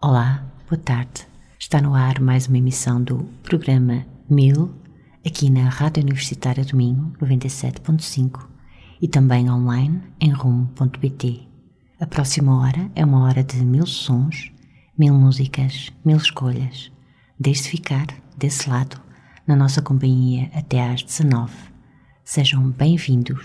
Olá, boa tarde. Está no ar mais uma emissão do programa 1000, aqui na Rádio Universitária do Minho, 97.5 e também online em rumo.pt. A próxima hora é uma hora de 1000 sons, 1000 músicas, 1000 escolhas. Deixe-se ficar desse lado, na nossa companhia até às 19. Sejam bem-vindos.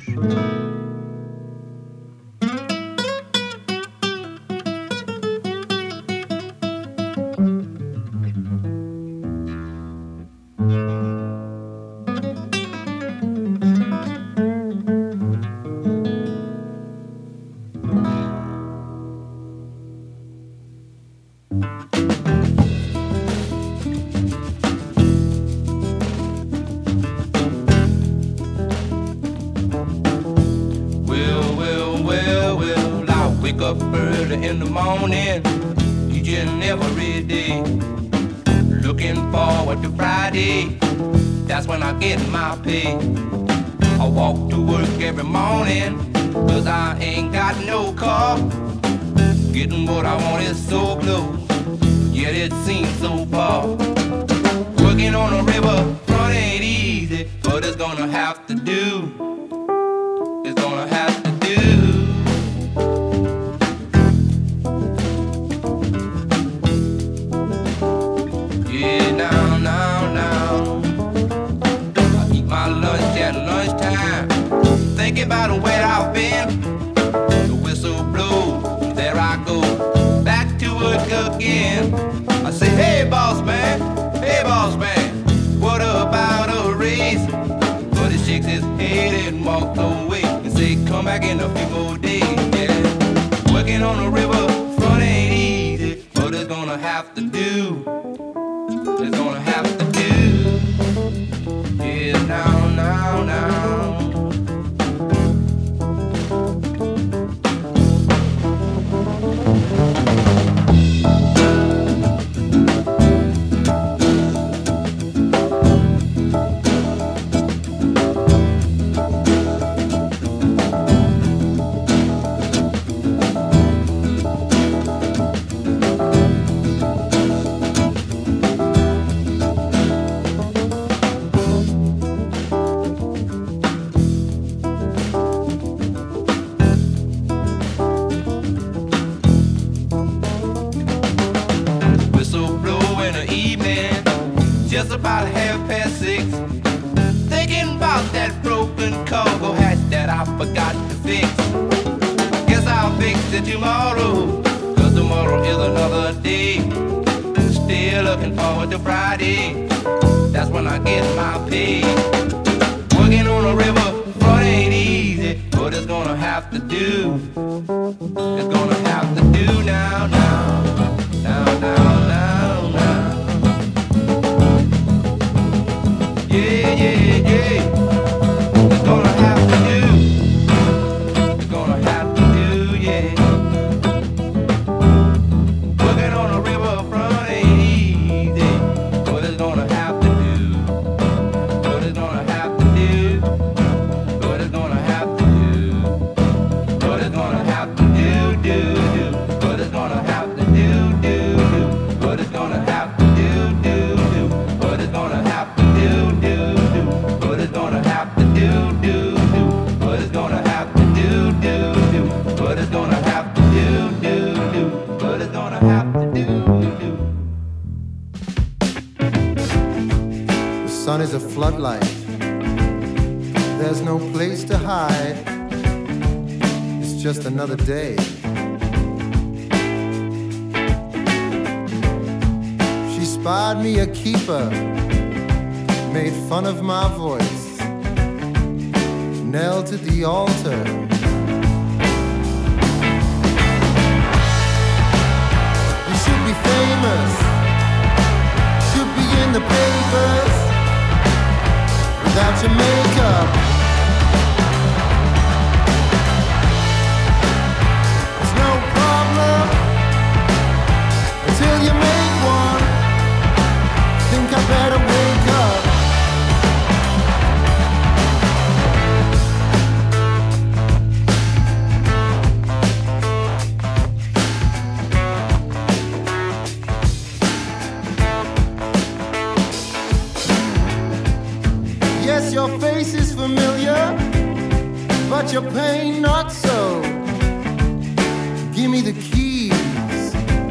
Another day. She spied me a keeper, made fun of my voice, knelt at the altar. You should be famous, should be in the papers, without your makeup. Till you make one, think I better wake up. your face is familiar, but your pain not so. Give me the keys.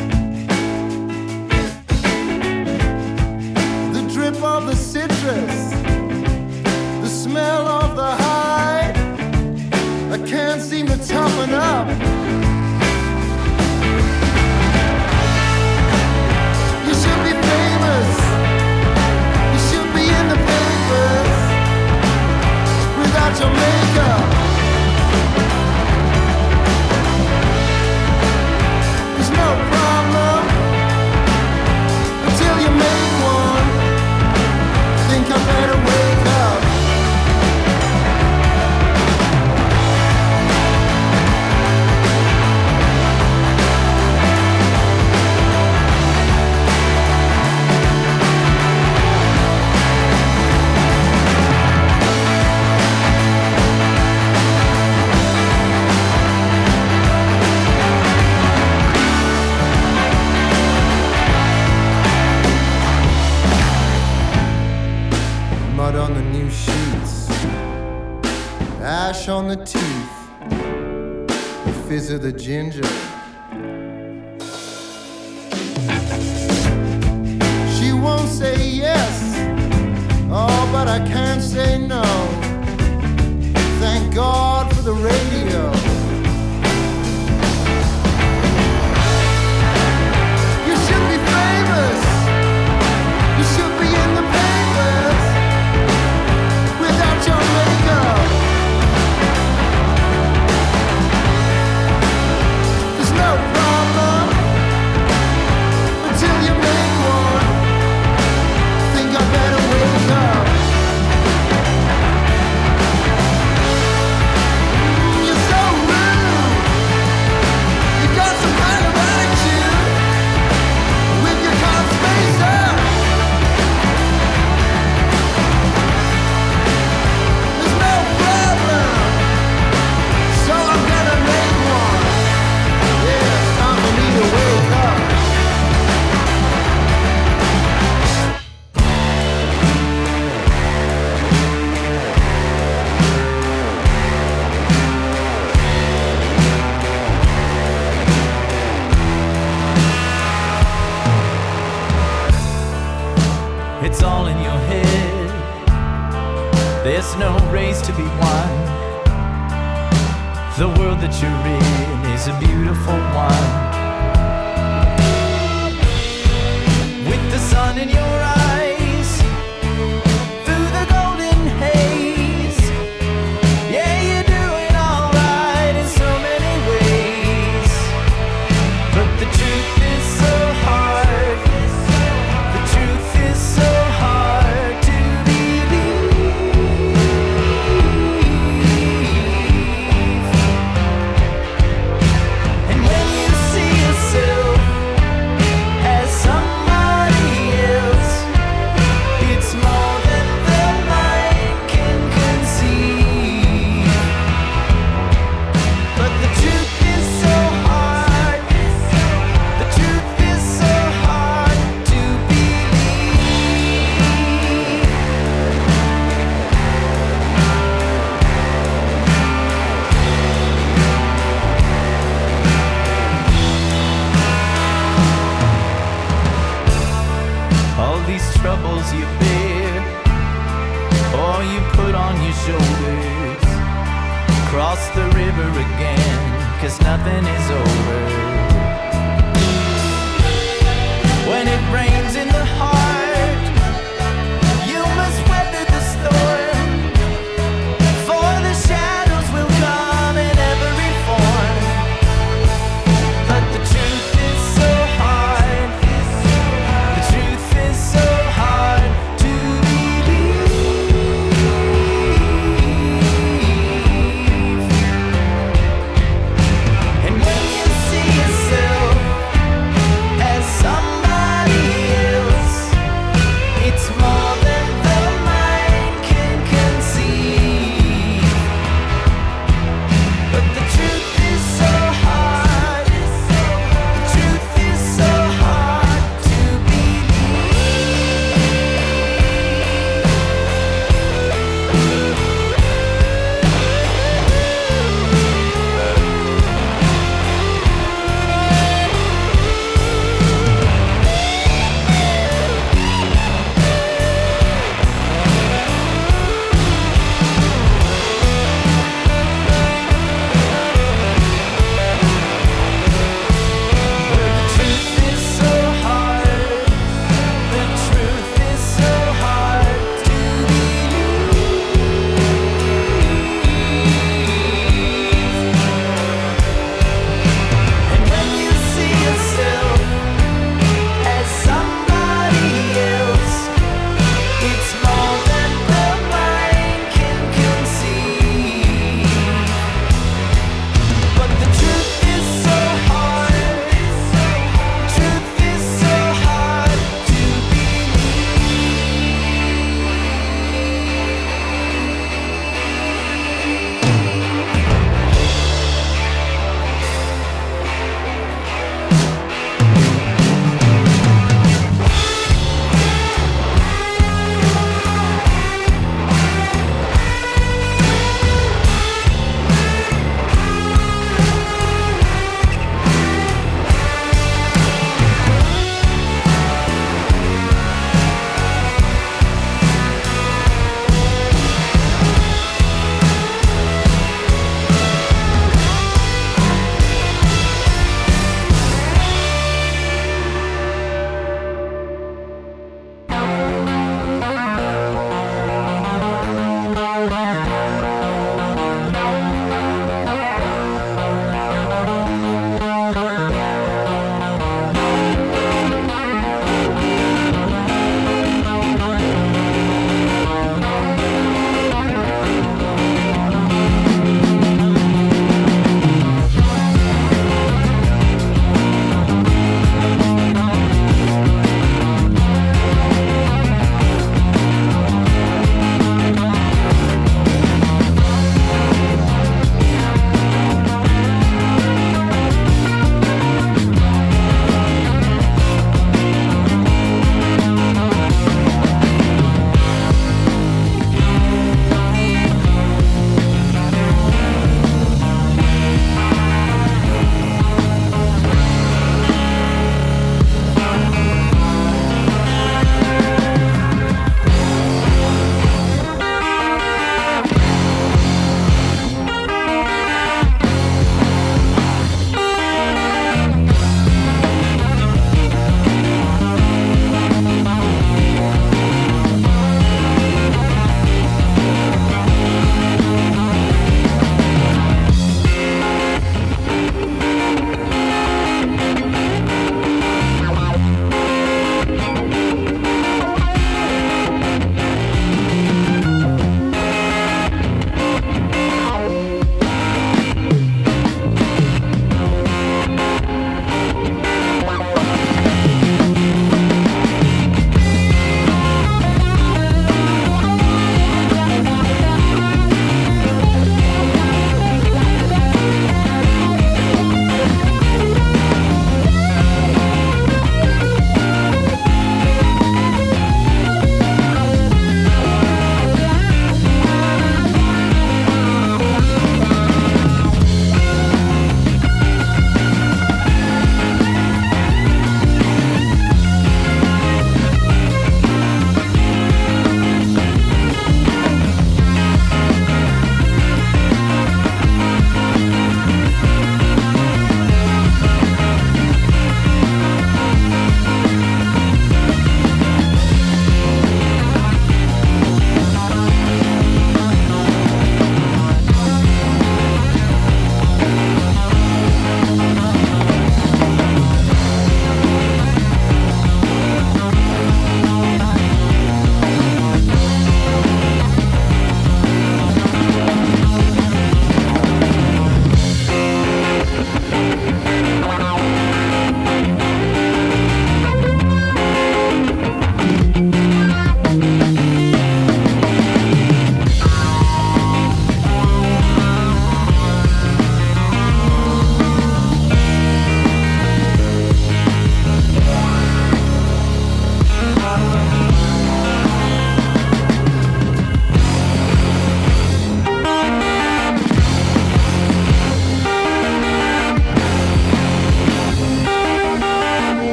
The drip of the citrus, the smell of the hide. I can't seem to toughen up. You should be famous. You should be in the papers without your makeup. There's no problem until you make one. Think I better wake up. Mud on the new sheets, ash on the teeth, the fizz of the ginger. She won't say yes, oh, but I can't say no. Thank God for the radio. You should be famous. You should be in the papers without your makeup. There's no problem until you make one. Think I better wake up. You're so rude. You got some kind of attitude with your can't space up. There's no problem, so I'm gonna make one. Yeah, it's time for me to wake up. It's all in your head. There's no race to be won. The world that you're in is a beautiful one. With the sun in your eyes, through the golden haze. Yeah, you're doing alright in so many ways. But the truth is so hard. The truth is so hard to believe. And when you see yourself as somebody else, it's more than the mind can conceive. But the truth is so hard. The truth is so hard to believe. All these troubles you bear, all you put on your shoulders, cross the river again, 'cause nothing is over. When it rains in the heart, you must weather the storm, for the shadows will come in every form. But the truth is so hard. The truth is so hard to believe. And when you see yourself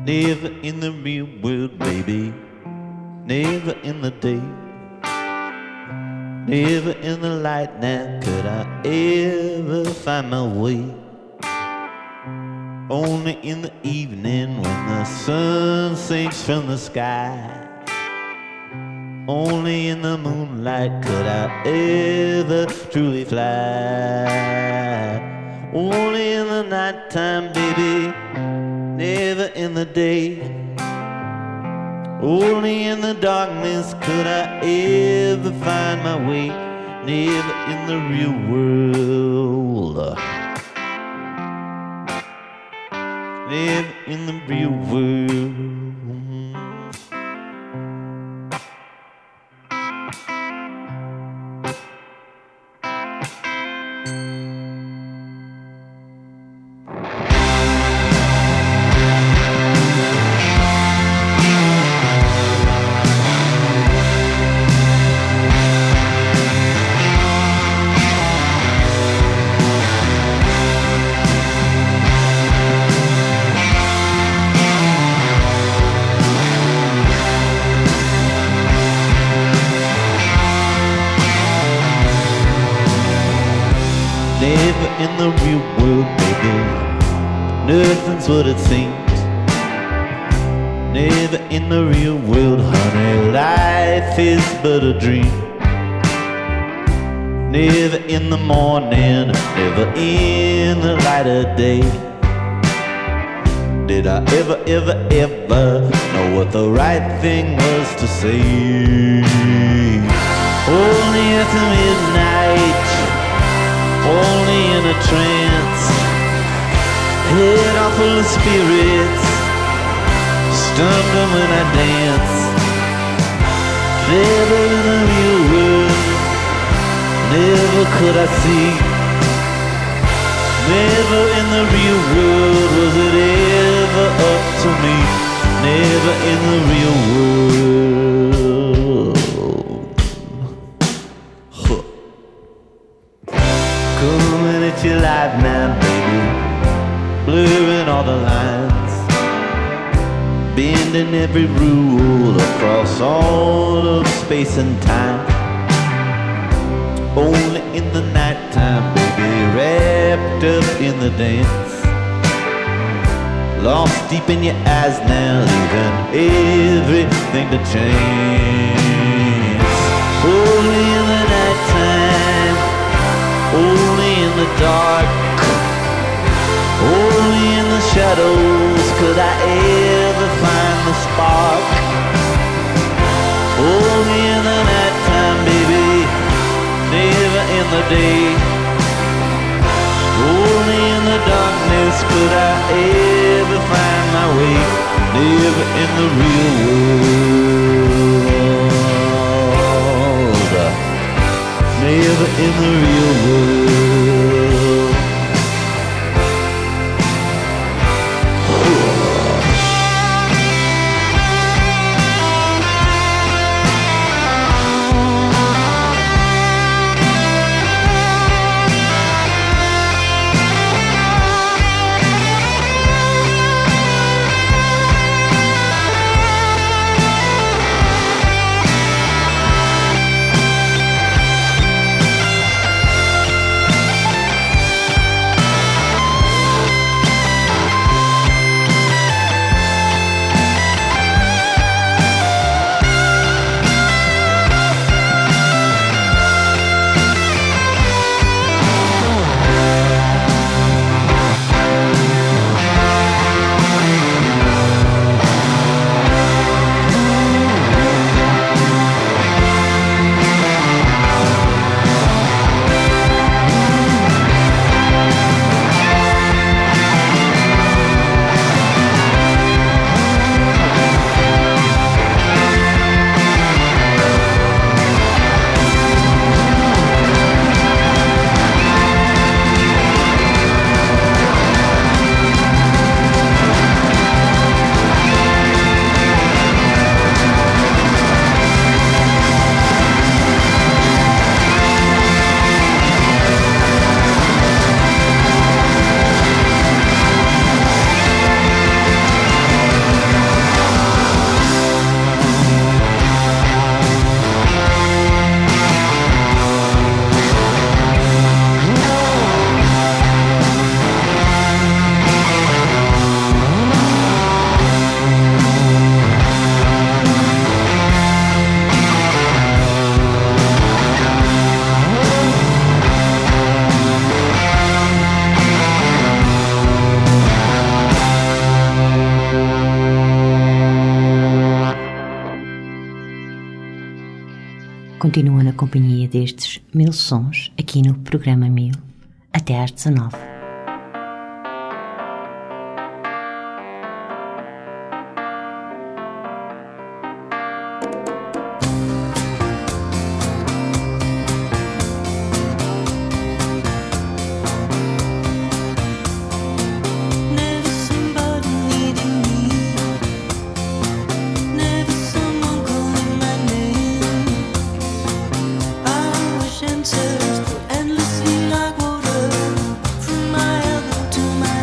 Never in the real world, baby. Never in the day. Never in the light now could I ever find my way. Only in the evening when the sun sinks from the sky. Only in the moonlight could I ever truly fly. Only in the nighttime, baby, never in the day. Only in the darkness could I ever find my way. Never in the real world. Never in the real world. Never in the real world, baby, nothing's what it seems. Never in the real world, honey, life is but a dream. Never in the morning, never in the light of day. Did I ever, ever, ever know what the right thing was to say? Only after midnight, only in a trance, head off full of spirits, stumbling when I dance. Never in the real world, never could I see. Never in the real world was it ever up to me. Never in the real world. Huh. Coming at you live now, baby, blurring all the lines, bending every rule across all of space and time. Only in the nighttime, baby, wrapped up in the dance, lost deep in your eyes now, leaving everything to chance. Only in the nighttime, only in the dark, only in the shadows could I ever find the spark. Only in the nighttime, baby, never in the day. Only in the darkness could I ever find my way. Never in the real world. Never in the real world. continua na companhia destes 1000 sons aqui no programa 1000 até às 19. Endlessly like water from my elbow to my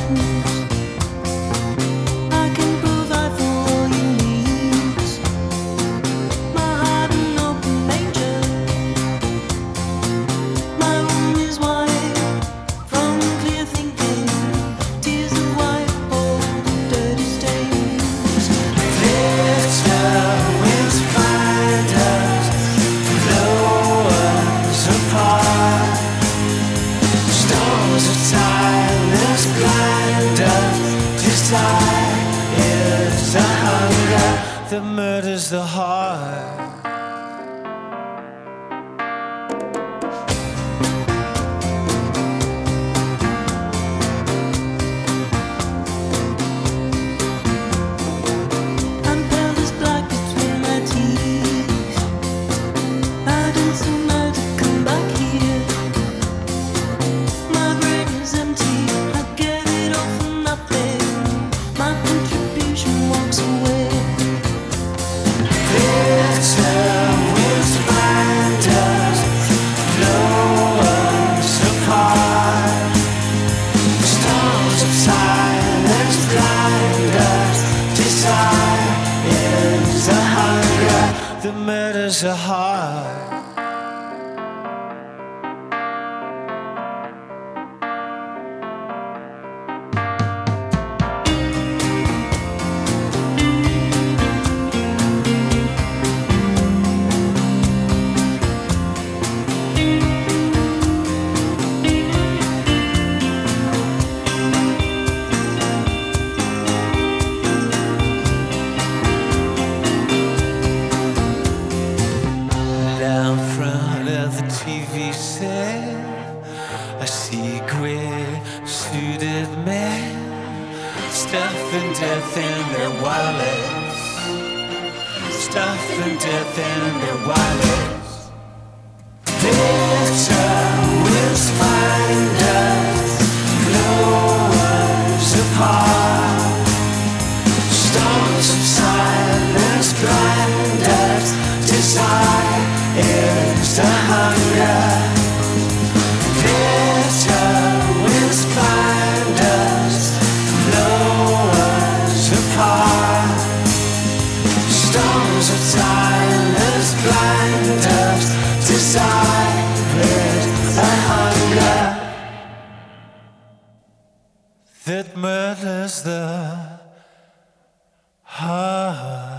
that murders the heart. I'm pale as black between my teeth. I don't seem to come back here. My brain is empty. I get it all for nothing. My contribution walks away. Bitter winds find us, blow us apart. Storms of silence blind us. Desire is a hunger that murders the heart. Down front of the TV set, I see gray suited men stuffing death in their wallets, stuffing death in their wallets. Bitter winds find us, blow us apart. Storms of silence blind us. Desire is the hunger. Bitter winds find us, blow us apart. Storms of silence blind us. Desire is the hunger that murders the heart.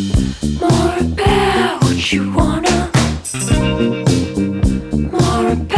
More about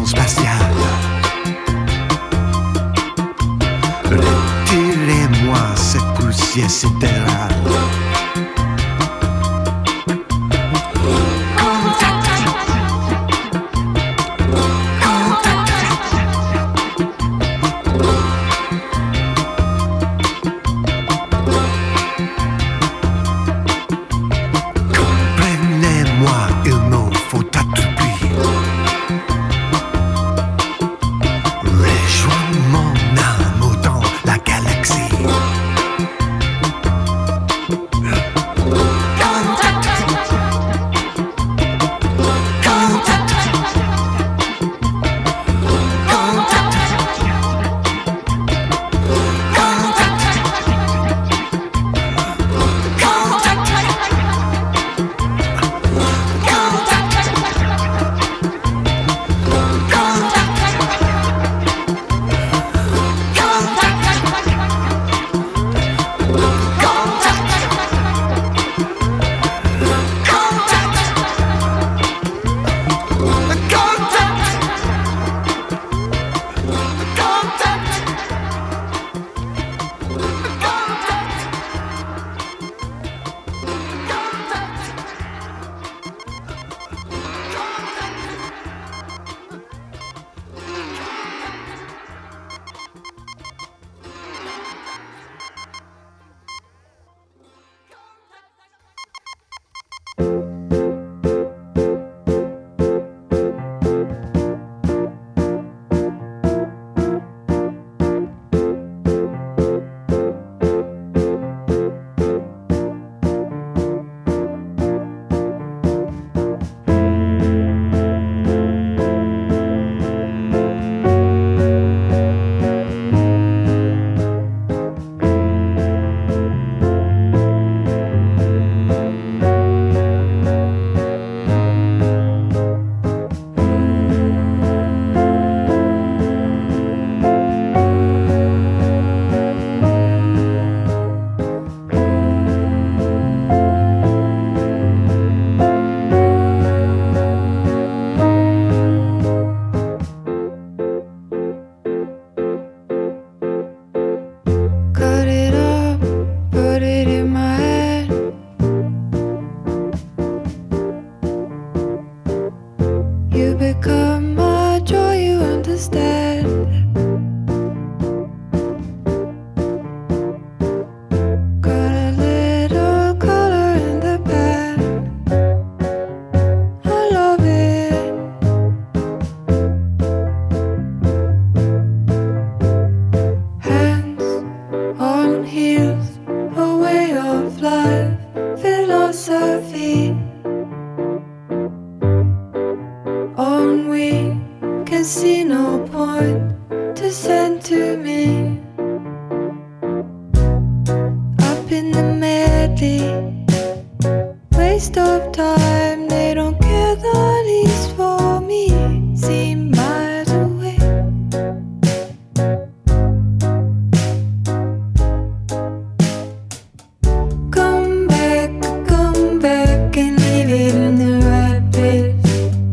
spatiale. Retirez-moi cette poussière sidérale.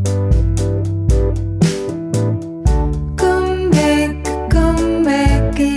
Come back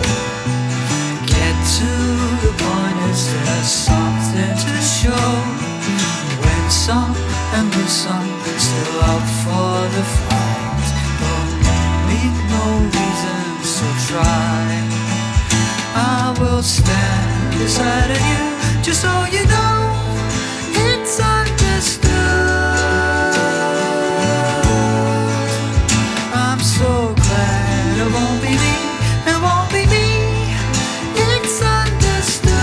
Get to the point, is there something to show? Win some and lose some, still up for the fight. Don't need no reasons to try. I will stand beside of you, just so you know it's understood. I'm so glad it won't be me, it won't be me. It's understood.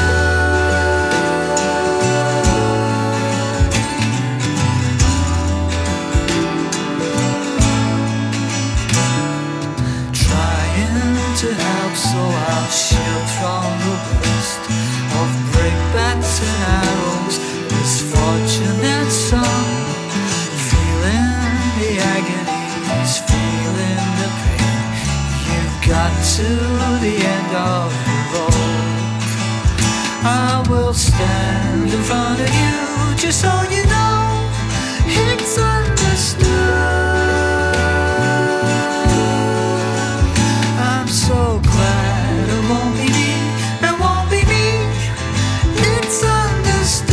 Trying to help, so I'll shield from the worst of breakbacks and arrows, misfortune and some. Feeling the agonies, feeling the pain. You've got to the end of the road. I will stand in front of you, just so you know it's understood. I'm so glad it won't be me, it won't be me. It's understood.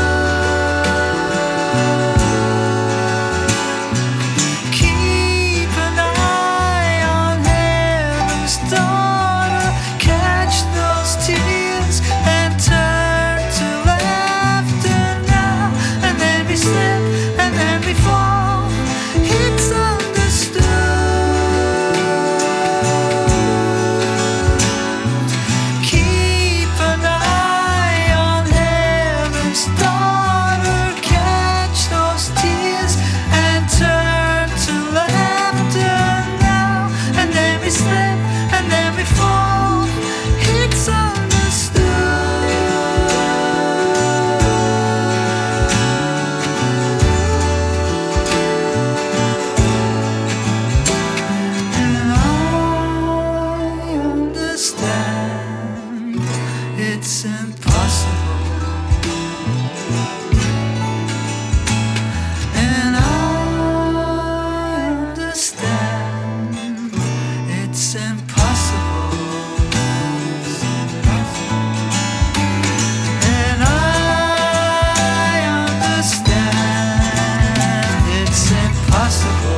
Keep an eye on heaven's daughter, catch those tears and turn to laughter now. And then we slip and then we fall. It's understood. Keep an eye on heaven's daughter, catch those tears and turn to laughter now. And then we slip and then we fall. It's understood. And I understand it's impossible. And I understand it's impossible. And I understand it's impossible.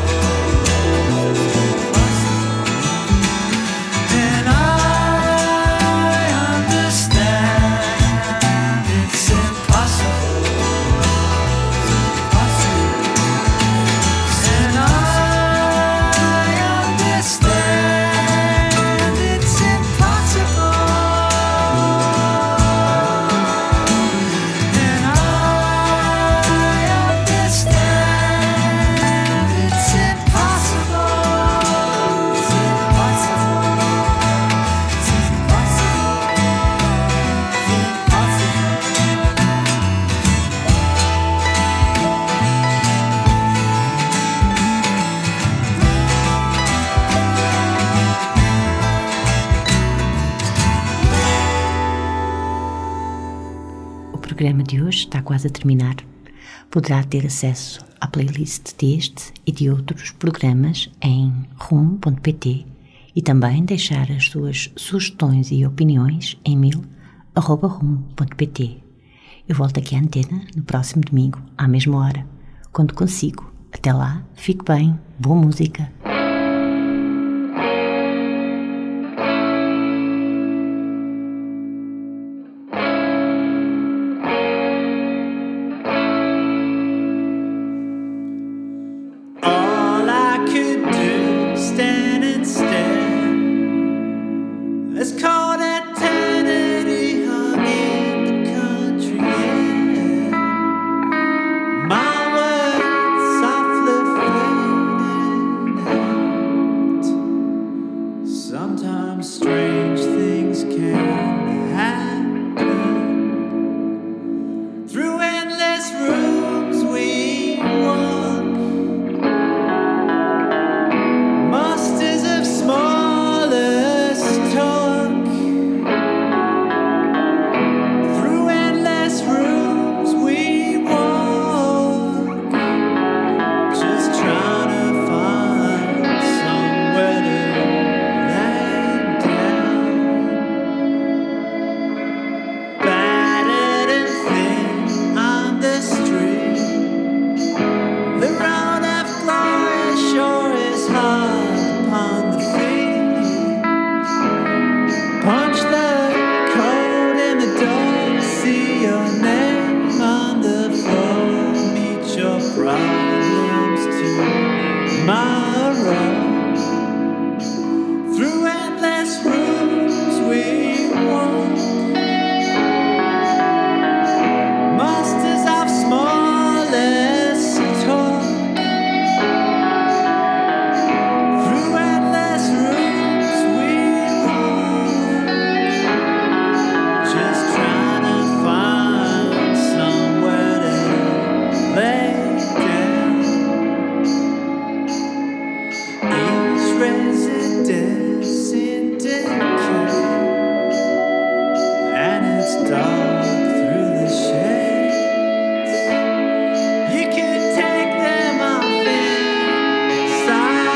And I understand it's impossible. And I understand it's impossible. And I understand it's impossible. It's O programa de hoje está quase a terminar. Poderá ter acesso à playlist deste e de outros programas em rum.pt e também deixar as suas sugestões e opiniões em mil@rum.pt. Eu volto aqui à antena no próximo domingo, à mesma hora, quando consigo. Até lá, fique bem, boa música. All I could do, stand and stare. Let's call that eternity hung in the country air. My words softly faded. dark through the shades. You could take them off inside.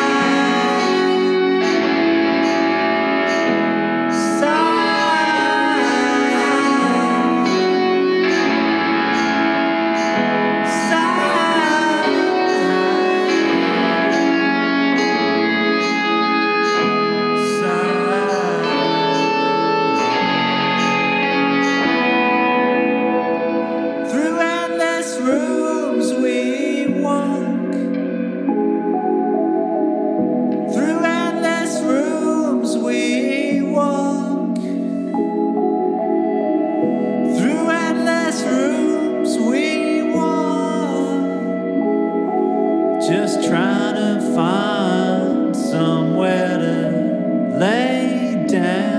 Through endless rooms we walk. Through endless rooms we walk. Through endless rooms we walk. Just trying to find somewhere to lay down.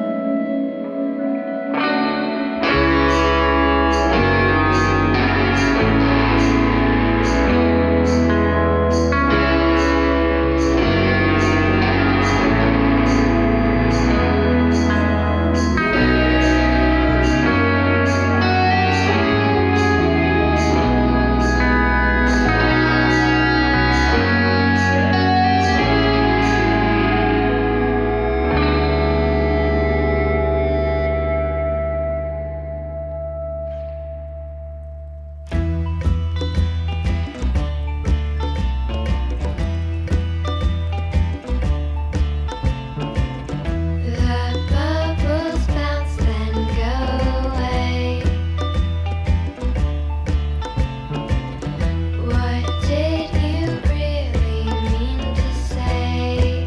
The bubbles bounce then go away. What did you really mean to say?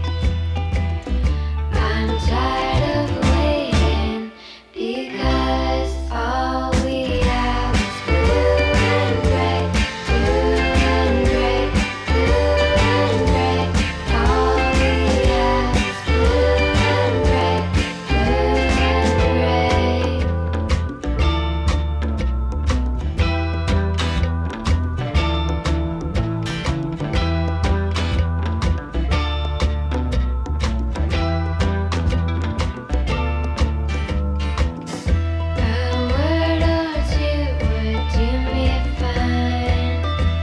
I'm tired of waiting because all we have is blue and gray, blue and gray, blue and gray. All we have is blue and gray, blue and gray. A word or two would do me fine.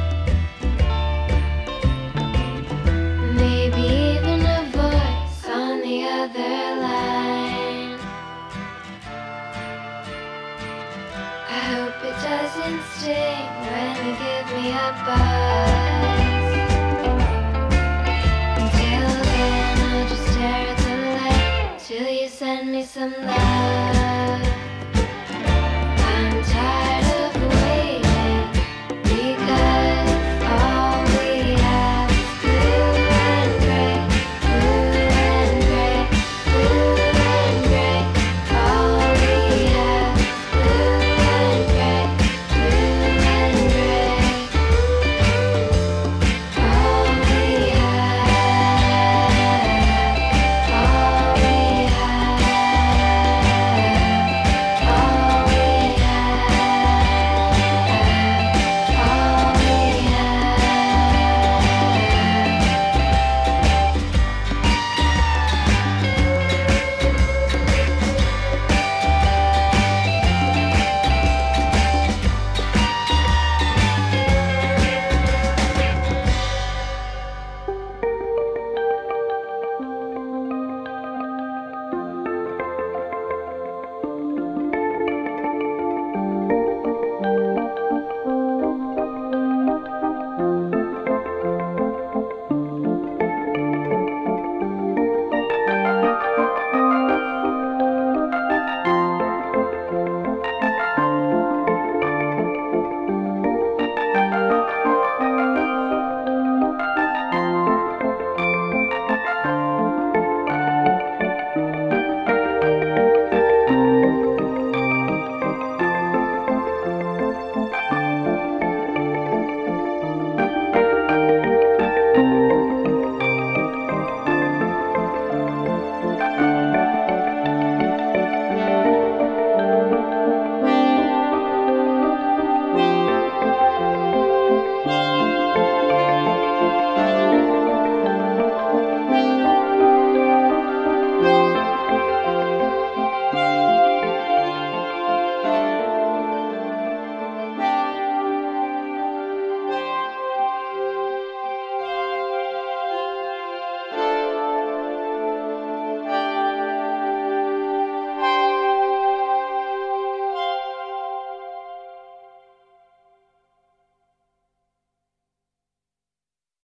Maybe even a voice on the other line. I hope it doesn't sting when you give me a buzz. Until then, I'll just stare at the light till you send me some love.